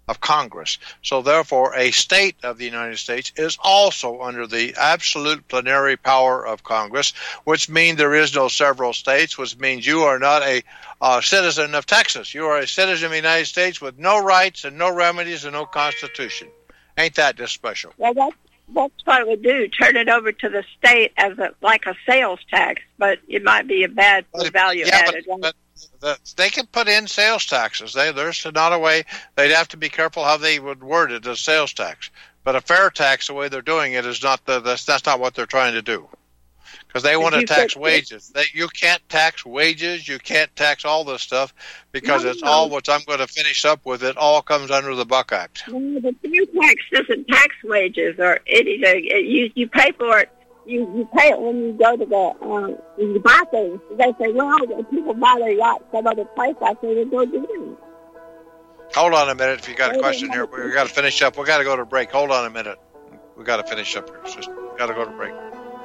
of Congress. So therefore, a state of the United States is also under the absolute plenary power of Congress, which means there is no several states, which means you are not a citizen of Texas. You are a citizen of the United States with no rights and no remedies and no constitution. Ain't that just special? Well, that's what it would do, turn it over to the state as like a sales tax, but it might be a bad value added. But they can put in sales taxes. There's not a way. They'd have to be careful how they would word it as sales tax. But a fair tax, the way they're doing it, is not that's not what they're trying to do. Because they want to tax wages. You can't tax wages. You can't tax all this stuff because it's all what I'm going to finish up with. It all comes under the Buck Act. Well, the fair tax doesn't tax wages or anything. You pay for it. You pay it when you go to when you buy things. They say, well, people buy their yacht some other place. I say, they go do it. Hold on a minute. If you got a question here, we got to finish up. We got to go to break. Hold on a minute. We got to finish up here. We got to go to break.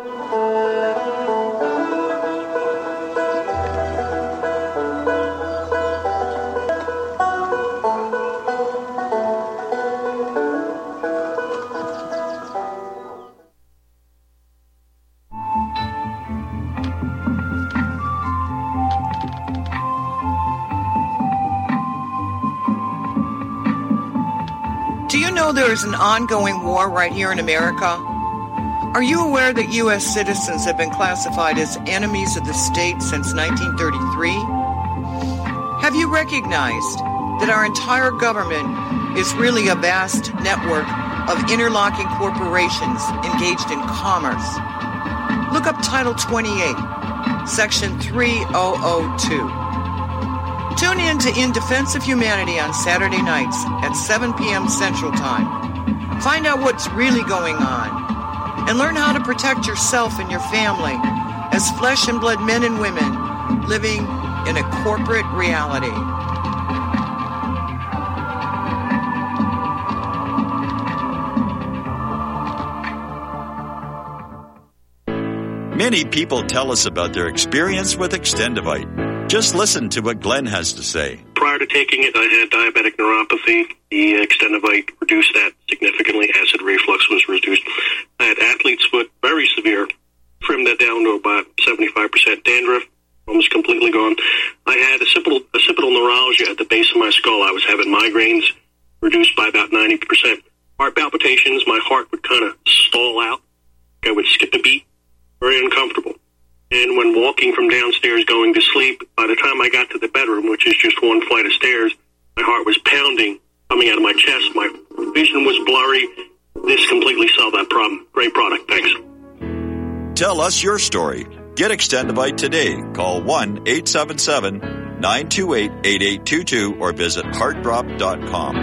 Do you know there is an ongoing war right here in America? Are you aware that U.S. citizens have been classified as enemies of the state since 1933? Have you recognized that our entire government is really a vast network of interlocking corporations engaged in commerce? Look up Title 28, Section 3002. Tune in to In Defense of Humanity on Saturday nights at 7 p.m. Central Time. Find out what's really going on and learn how to protect yourself and your family as flesh and blood men and women living in a corporate reality. Many people tell us about their experience with Extendivite. Just listen to what Glenn has to say. Prior to taking it, I had diabetic neuropathy. The Extendivite reduced that significantly. Acid reflux was reduced. I had athlete's foot, very severe. Trimmed that down to about 75% dandruff. Almost completely gone. I had occipital neuralgia at the base of my skull. I was having migraines, reduced by about 90%. Heart palpitations, my heart would kind of stall out. I would skip a beat. Very uncomfortable. And when walking from downstairs going to sleep, by the time I got to the bedroom, which is just one flight of stairs, my heart was pounding, coming out of my chest. My vision was blurry. This completely solved that problem. Great product. Thanks. Tell us your story. Get Extendivite today. Call 1-877-928-8822 or visit heartdrop.com.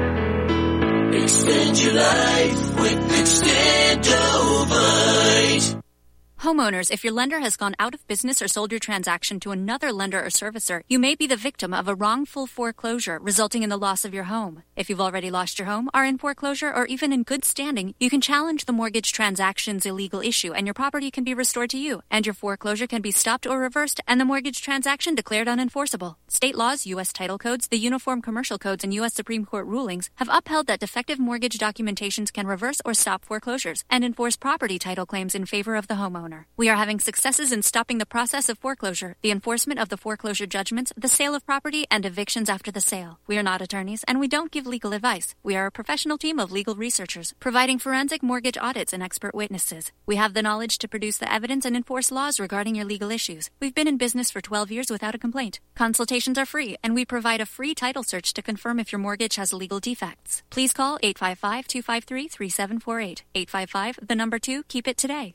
Extend your life with Extendivite. Homeowners, if your lender has gone out of business or sold your transaction to another lender or servicer, you may be the victim of a wrongful foreclosure resulting in the loss of your home. If you've already lost your home, are in foreclosure, or even in good standing, you can challenge the mortgage transaction's illegal issue and your property can be restored to you, and your foreclosure can be stopped or reversed and the mortgage transaction declared unenforceable. State laws, U.S. title codes, the Uniform Commercial Codes, and U.S. Supreme Court rulings have upheld that defective mortgage documentations can reverse or stop foreclosures and enforce property title claims in favor of the homeowner. We are having successes in stopping the process of foreclosure, the enforcement of the foreclosure judgments, the sale of property, and evictions after the sale. We are not attorneys, and we don't give legal advice. We are a professional team of legal researchers, providing forensic mortgage audits and expert witnesses. We have the knowledge to produce the evidence and enforce laws regarding your legal issues. We've been in business for 12 years without a complaint. Consultations are free, and we provide a free title search to confirm if your mortgage has legal defects. Please call 855-253-3748. 855, 2, keep it today.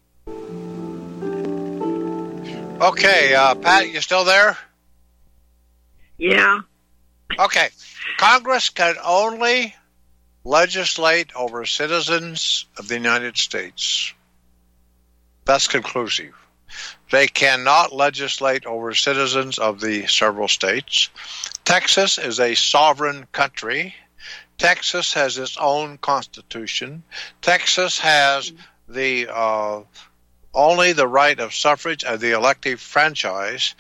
Okay, Pat, you still there? Yeah. Okay. Congress can only legislate over citizens of the United States. That's conclusive. They cannot legislate over citizens of the several states. Texas is a sovereign country. Texas has its own constitution. Texas has the only the right of suffrage and the elective franchise,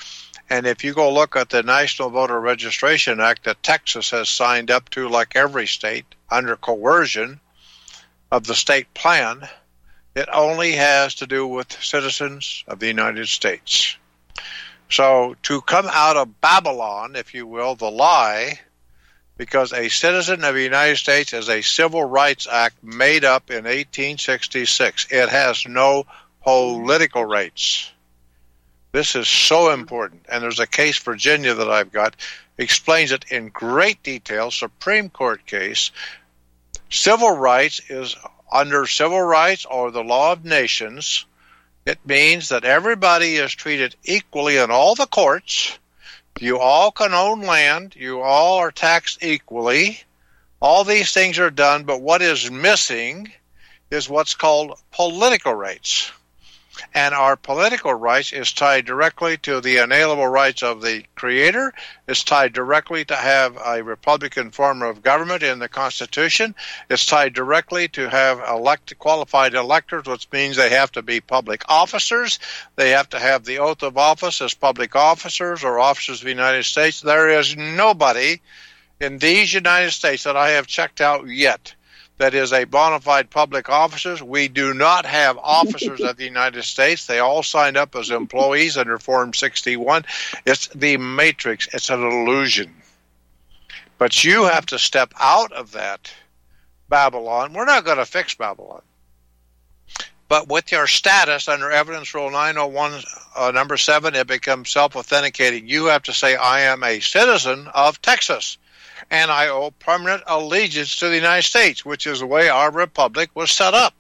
And if you go look at the National Voter Registration Act that Texas has signed up to, like every state, under coercion of the state plan, it only has to do with citizens of the United States. So to come out of Babylon, if you will, the lie, because a citizen of the United States is a Civil Rights Act made up in 1866. It has no political rights. This is so important. And there's a case, Virginia, that I've got, explains it in great detail, Supreme Court case. Civil rights is under civil rights or the law of nations. It means that everybody is treated equally in all the courts. You all can own land. You all are taxed equally. All these things are done, but what is missing is what's called political rights. And our political rights is tied directly to the inalienable rights of the Creator. It's tied directly to have a Republican form of government in the Constitution. It's tied directly to have qualified electors, which means they have to be public officers. They have to have the oath of office as public officers or officers of the United States. There is nobody in these United States that I have checked out yet that is a bona fide public officers. We do not have officers of the United States. They all signed up as employees under Form 61. It's the matrix. It's an illusion. But you have to step out of that Babylon. We're not going to fix Babylon. But with your status under Evidence Rule 901, number 7, it becomes self-authenticating. You have to say, I am a citizen of Texas, and I owe permanent allegiance to the United States, which is the way our republic was set up.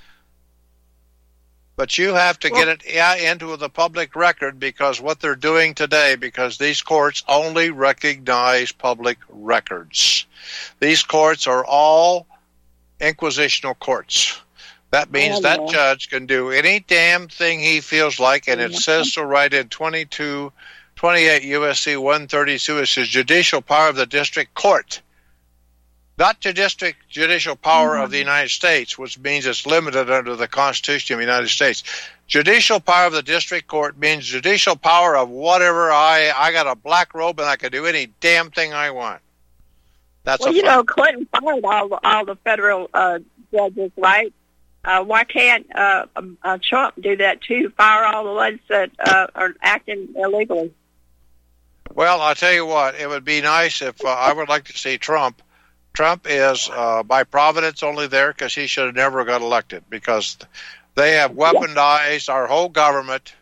But you have to get it into the public record, because what they're doing today, because these courts only recognize public records. These courts are all inquisitional courts. That means that judge can do any damn thing he feels like, and it says so right in 28 U.S.C. 132, it says judicial power of the district court, not the district judicial power of the United States, which means it's limited under the Constitution of the United States. Judicial power of the district court means judicial power of whatever. I got a black robe and I can do any damn thing I want. That's Clinton fired all the federal judges, right? Why can't Trump do that too? Fire all the ones that are acting illegally. Well, I'll tell you what, it would be nice if I would like to see Trump. Trump is by providence only there because he should have never got elected, because they have weaponized our whole government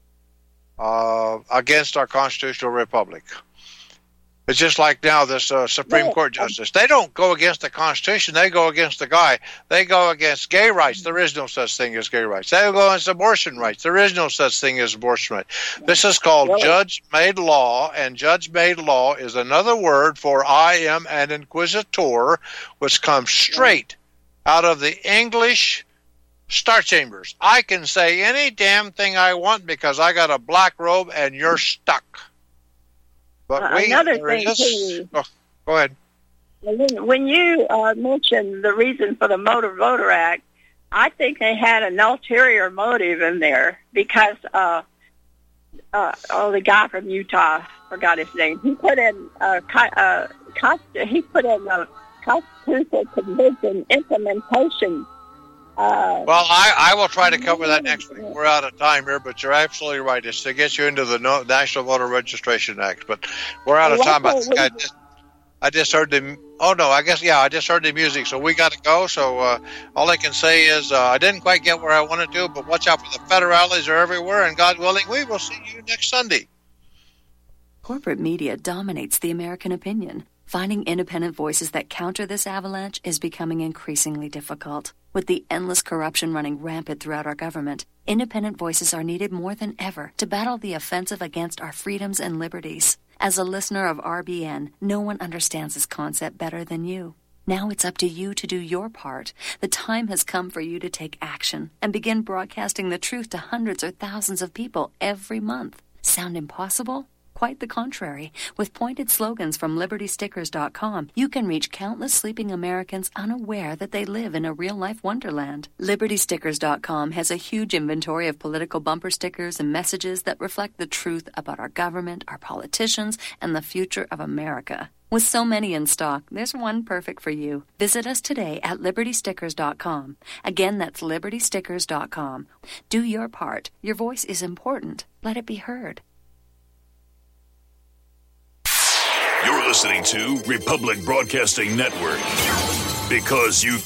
against our constitutional republic. It's just like now this Supreme Court justice. They don't go against the Constitution. They go against the guy. They go against gay rights. There is no such thing as gay rights. They go against abortion rights. There is no such thing as abortion rights. This is called judge-made law, and judge-made law is another word for I am an inquisitor, which comes straight out of the English Star Chambers. I can say any damn thing I want because I got a black robe and you're stuck. But another thing, too, go ahead. When you mentioned the reason for the Motor Voter Act, I think they had an ulterior motive in there because the guy from Utah, forgot his name. He put in a constitutional convention implementation. Well, I will try to cover that next week. We're out of time here, but you're absolutely right. It's to get you into the National Voter Registration Act, but we're out of time. I just heard the. Oh no, I just heard the music, so we got to go. So all I can say is I didn't quite get where I wanted to, but watch out for the federales are everywhere, and God willing, we will see you next Sunday. Corporate media dominates the American opinion. Finding independent voices that counter this avalanche is becoming increasingly difficult. With the endless corruption running rampant throughout our government, independent voices are needed more than ever to battle the offensive against our freedoms and liberties. As a listener of RBN, no one understands this concept better than you. Now it's up to you to do your part. The time has come for you to take action and begin broadcasting the truth to hundreds or thousands of people every month. Sound impossible? Quite the contrary. With pointed slogans from LibertyStickers.com, you can reach countless sleeping Americans unaware that they live in a real-life wonderland. LibertyStickers.com has a huge inventory of political bumper stickers and messages that reflect the truth about our government, our politicians, and the future of America. With so many in stock, there's one perfect for you. Visit us today at LibertyStickers.com. Again, that's LibertyStickers.com. Do your part. Your voice is important. Let it be heard. You're listening to Republic Broadcasting Network. Because you